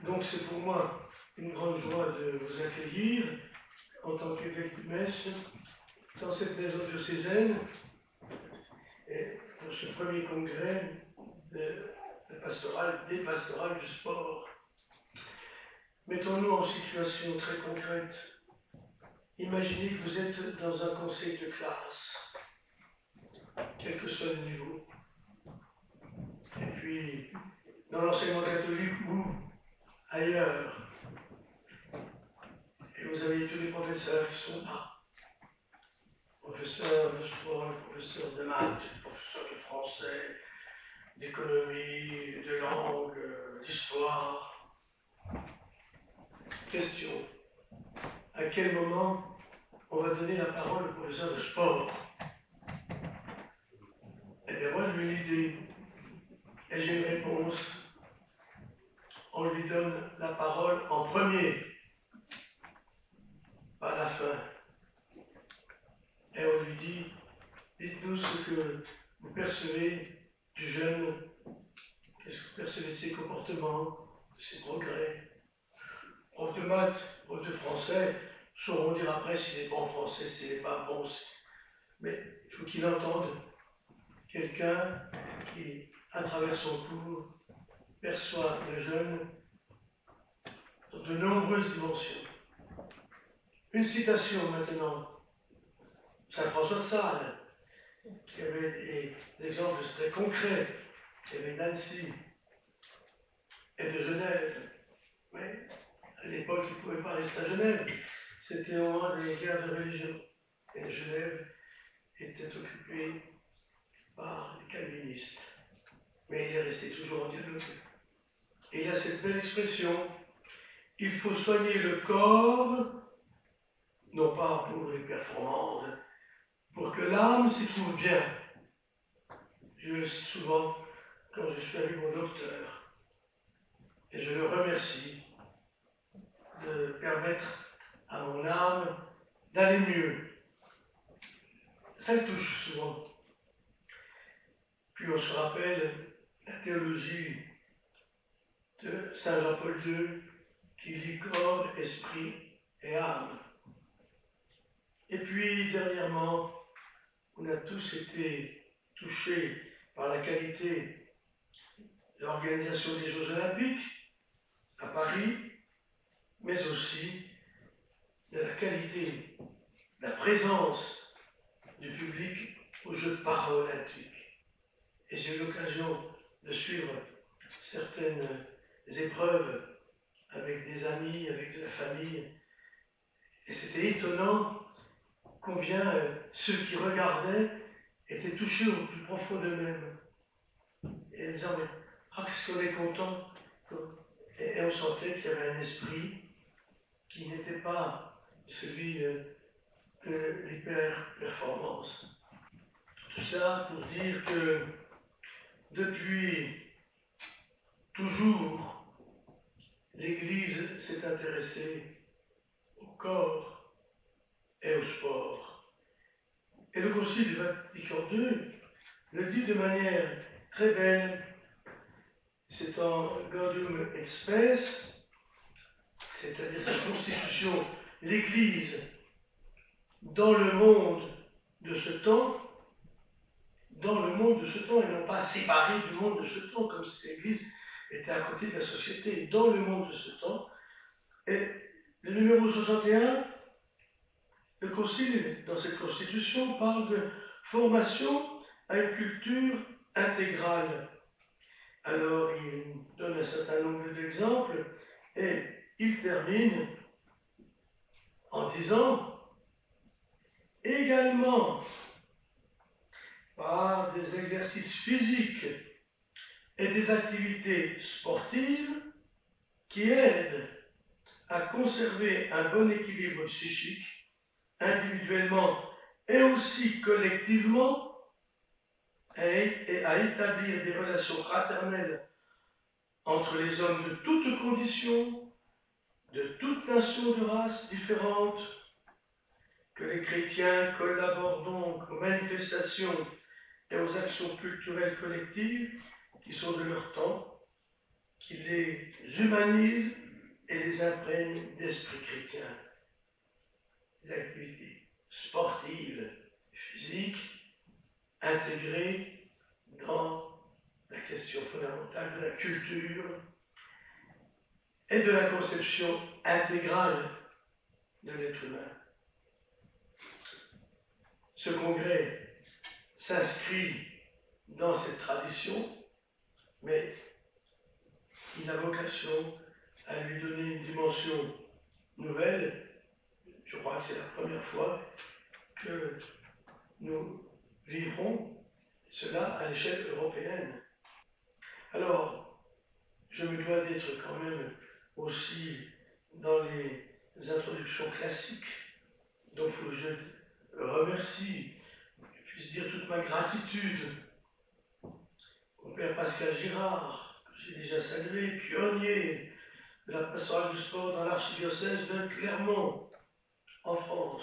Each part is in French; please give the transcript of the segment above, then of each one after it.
Donc c'est pour moi une grande joie de vous accueillir en tant qu'évêque du Metz dans cette maison diocésaine et pour ce premier congrès des pastorales du sport. Mettons-nous en situation très concrète. Imaginez que vous êtes dans un conseil de classe, quel que soit le niveau. Et puis, dans l'enseignement catholique ou ailleurs, et vous avez tous les professeurs qui sont là. Professeurs de sport, professeurs de maths, professeurs de français, d'économie, de langue, d'histoire. Question. À quel moment on va donner la parole au professeur de sport? Eh bien moi j'ai une idée et j'ai une réponse. On lui donne la parole en premier, pas à la fin. Et on lui dit, dites-nous ce que vous percevez du jeune, qu'est-ce que vous percevez de ses comportements, de ses progrès. Prof de maths, prof de français, sauront dire après s'il est bon en français, s'il n'est pas bon. Mais il faut qu'il entende quelqu'un qui, à travers son cours, perçoit le jeune dans de nombreuses dimensions. Une citation maintenant. Saint François de Sales, qui avait des exemples très concrets, il y avait d'Annecy et de Genève. Mais à l'époque, il ne pouvait pas rester à Genève. C'était au moment des guerres de religion. Et Genève était occupée par les calvinistes. Mais il est resté toujours en dialogue. Et il y a cette belle expression, il faut soigner le corps, non pas pour les performances, pour que l'âme s'y trouve bien. Je le sais souvent quand je suis avec mon docteur. Et je le remercie de permettre à mon âme d'aller mieux. Ça le touche souvent. Puis on se rappelle la théologie de Saint Jean-Paul II qui dit corps, esprit et âme. Et puis dernièrement, on a tous été touchés par la qualité de l'organisation des Jeux Olympiques à Paris, mais aussi de la qualité, de la présence du public aux Jeux paralympiques. Et j'ai eu l'occasion de suivre certaines épreuves avec des amis, avec de la famille. Et c'était étonnant combien ceux qui regardaient étaient touchés au plus profond d'eux-mêmes. Et ils disaient, qu'est-ce qu'on est content. Et on sentait qu'il y avait un esprit qui n'était pas celui de l'hyper-performance. Tout ça pour dire que depuis toujours, l'Église s'est intéressée au corps et au sport. Et le Concile Vatican II le dit de manière très belle. C'est en Gaudium et Spes, c'est-à-dire sa constitution, l'Église dans le monde de ce temps, et non pas séparée du monde de ce temps, comme si l'Église était à côté de la société, dans le monde de ce temps. Et le numéro 61, le Concile, dans cette constitution, parle de formation à une culture intégrale. Alors, il donne un certain nombre d'exemples et il termine en disant également par des exercices physiques et des activités sportives qui aident à conserver un bon équilibre psychique, individuellement et aussi collectivement, et à établir des relations fraternelles entre les hommes de toutes conditions, de toutes nations de races différentes, que les chrétiens collaborent donc aux manifestations et aux actions culturelles collectives qui sont de leur temps, qui les humanisent et les imprègne d'esprit chrétien. Des activités sportives, physiques, intégrées dans la question fondamentale de la culture et de la conception intégrale de l'être humain. Ce congrès s'inscrit dans cette tradition, mais il a vocation à lui donner une dimension nouvelle. Je crois que c'est la première fois que nous vivrons cela à l'échelle européenne. Alors, je me dois d'être quand même aussi dans les introductions classiques, dont il faut que je remercie, je puisse dire toute ma gratitude au Père Pascal Girard, que j'ai déjà salué, pionnier de la pastorale du sport dans l'archidiocèse de Clermont, en France.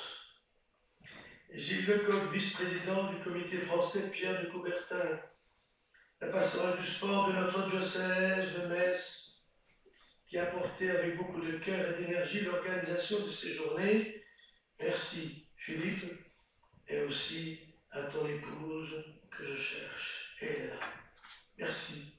Et Gilles Lecoq, vice-président du comité français Pierre de Coubertin, la pastorale du sport de notre diocèse de Metz, qui a porté avec beaucoup de cœur et d'énergie l'organisation de ces journées. Merci Philippe, et aussi à ton épouse que je cherche, elle. Merci,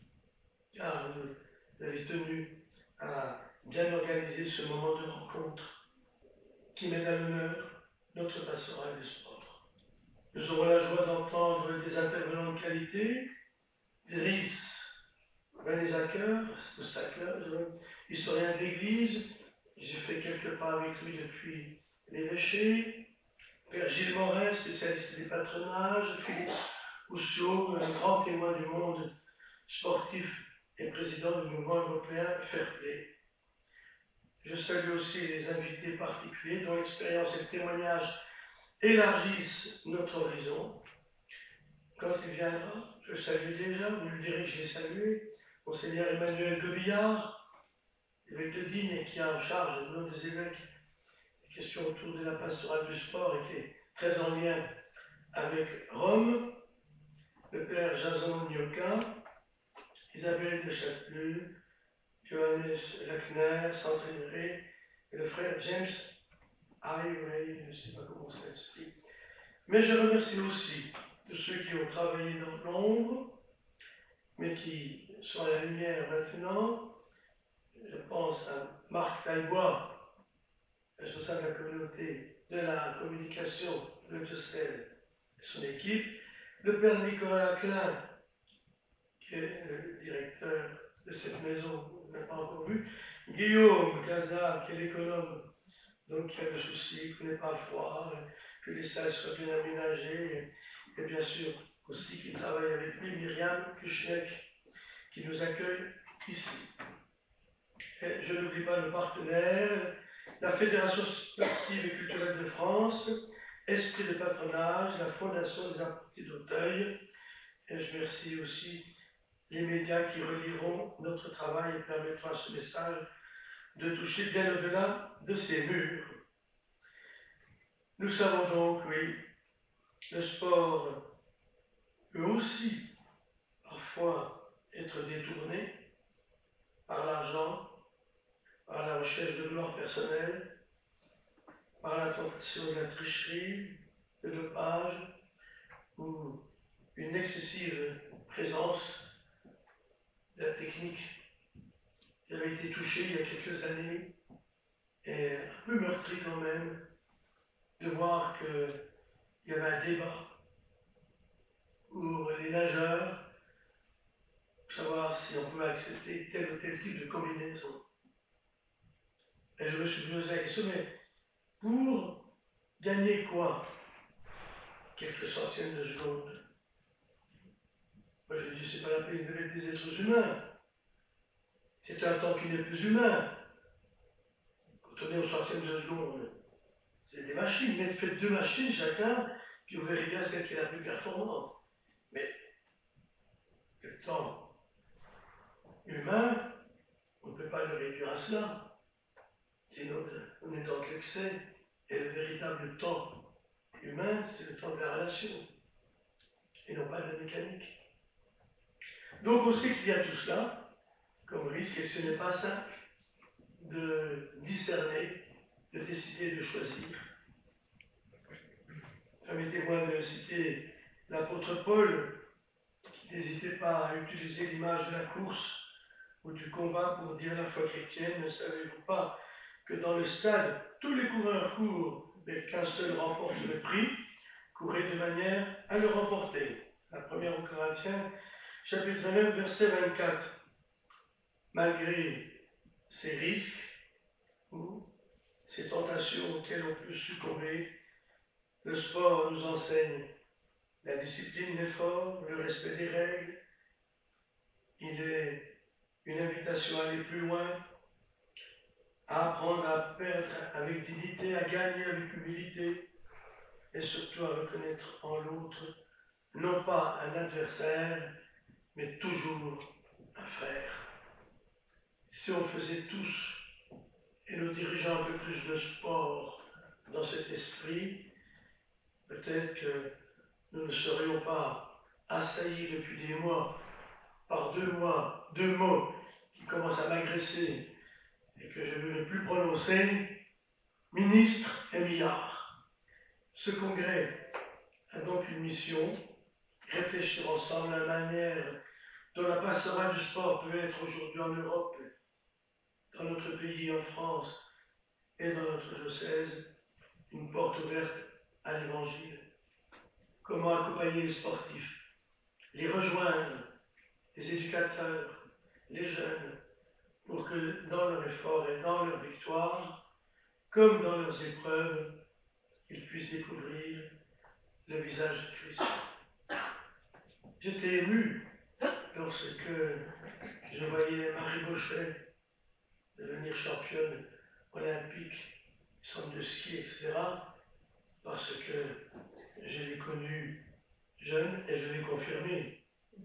car vous avez tenu à bien organiser ce moment de rencontre qui met à l'honneur notre pastorale du sport. Nous aurons la joie d'entendre des intervenants de qualité, Driss Vanesacker, historien de l'Église. J'ai fait quelques pas avec lui depuis l'évêché. Père Gilles Morin, spécialiste des patronages. Philippe Housseau, un grand témoin du monde sportif et président du mouvement européen Fair Play. Je salue aussi les invités particuliers dont l'expérience et le témoignage élargissent notre horizon. Quand il viendra, je le salue déjà, vous lui direz que je l'ai salué, Monseigneur Emmanuel Gobillard, évêque de Digne, et qui a en charge, au nom des évêques, les questions autour de la pastorale du sport et qui est très en lien avec Rome, le père Jason Nyoka, Isabelle de Chapelu, Johannes Lachner, Sandrine et le frère James Highway, je ne sais pas comment ça s'explique. Mais je remercie aussi de ceux qui ont travaillé dans l'ombre, mais qui sont à la lumière maintenant. Je pense à Marc Tailbois, responsable de la communauté de la communication de le diocèse et son équipe, le père Nicolas Klein, qui est le directeur de cette maison, on n'a pas encore vu, Guillaume Casal, qui est l'économe, donc qui a le souci, qui n'est pas froid, que les salles soient bien aménagées, et bien sûr aussi qui travaille avec lui, Myriam Kuchnek, qui nous accueille ici. Et je n'oublie pas nos partenaires, la Fédération sportive et culturelle de France, Esprit de patronage, la Fondation des apprentis d'Auteuil, et je remercie aussi les médias qui relieront notre travail et permettront à ce message de toucher bien au-delà de ces murs. Nous savons donc, oui, le sport peut aussi parfois être détourné par l'argent, par la recherche de gloire personnelle, par la tentation de la tricherie, le dopage ou une excessive présence de la technique qui avait été touchée il y a quelques années et un peu meurtri quand même de voir qu'il y avait un débat pour les nageurs, pour savoir si on pouvait accepter tel ou tel type de combinaison. Et je me suis posé la question, mais pour gagner quoi? Quelques centaines de secondes. Moi je dis, c'est pas la peine de mettre des êtres humains. C'est un temps qui n'est plus humain. Quand on est aux centaines de secondes, c'est des machines. Mais faites deux machines chacun, puis vous verrez bien celle qui est la plus performante. Mais le temps humain, on ne peut pas le réduire à cela. Sinon, on est dans l'excès. Et le véritable temps humain, c'est le temps de la relation, et non pas de la mécanique. Donc on sait qu'il y a tout cela comme risque, et ce n'est pas simple. de discerner, de décider, de choisir. Permettez-moi de citer l'apôtre Paul, qui n'hésitait pas à utiliser l'image de la course ou du combat pour dire la foi chrétienne. Ne savez-vous pas que dans le stade, tous les coureurs courent, mais qu'un seul remporte le prix? Courez de manière à le remporter. La première aux Corinthiens, chapitre 9, verset 24. Malgré ces risques ou ces tentations auxquelles on peut succomber, le sport nous enseigne la discipline, l'effort, le respect des règles. Il est une invitation à aller plus loin, à apprendre à perdre avec dignité, à gagner avec humilité, et surtout à reconnaître en l'autre non pas un adversaire, mais toujours un frère. Si on faisait tous, et nous dirigeons un peu plus le sport dans cet esprit, peut-être que nous ne serions pas assaillis depuis des mois par deux mots qui commencent à m'agresser et que je veux ne plus prononcer, ministre et milliard. Ce congrès a donc une mission, réfléchir ensemble à la manière dont la pastorale du sport peut être aujourd'hui en Europe, dans notre pays, en France et dans notre diocèse, une porte ouverte à l'Évangile. Comment accompagner les sportifs, les rejoindre, les éducateurs, les jeunes, pour que dans leur effort et dans leur victoire, comme dans leurs épreuves, ils puissent découvrir le visage de Christ. J'étais ému lorsque je voyais Marie Bochet devenir championne olympique, centre de ski, etc., parce que je l'ai connue jeune et je l'ai confirmée.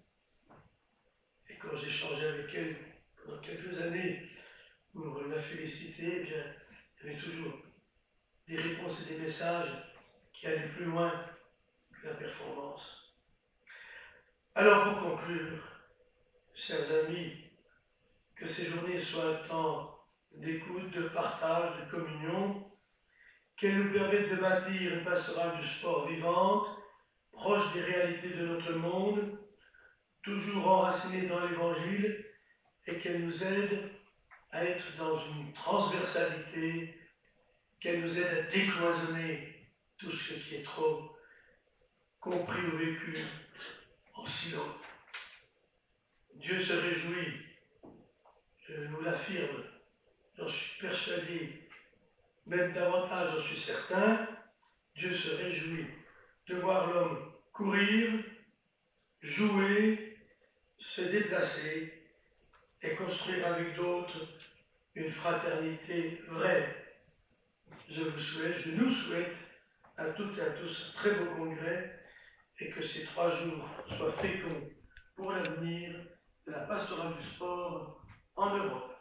Et quand j'échangeais avec elle pendant quelques années pour la féliciter, eh bien, il y avait toujours des réponses et des messages qui allaient plus loin que la performance. Alors pour conclure, chers amis, que ces journées soient un temps d'écoute, de partage, de communion, qu'elles nous permettent de bâtir une pastorale du sport vivante, proche des réalités de notre monde, toujours enracinée dans l'Évangile, et qu'elles nous aident à être dans une transversalité, qu'elles nous aident à décloisonner tout ce qui est trop compris ou vécu en silo. Dieu se réjouit, je nous l'affirme, j'en suis persuadé, même davantage j'en suis certain, Dieu se réjouit de voir l'homme courir, jouer, se déplacer et construire avec d'autres une fraternité vraie. Je nous souhaite à toutes et à tous un très beau congrès et que ces 3 jours soient féconds pour l'avenir de la pastorale du sport en Europe.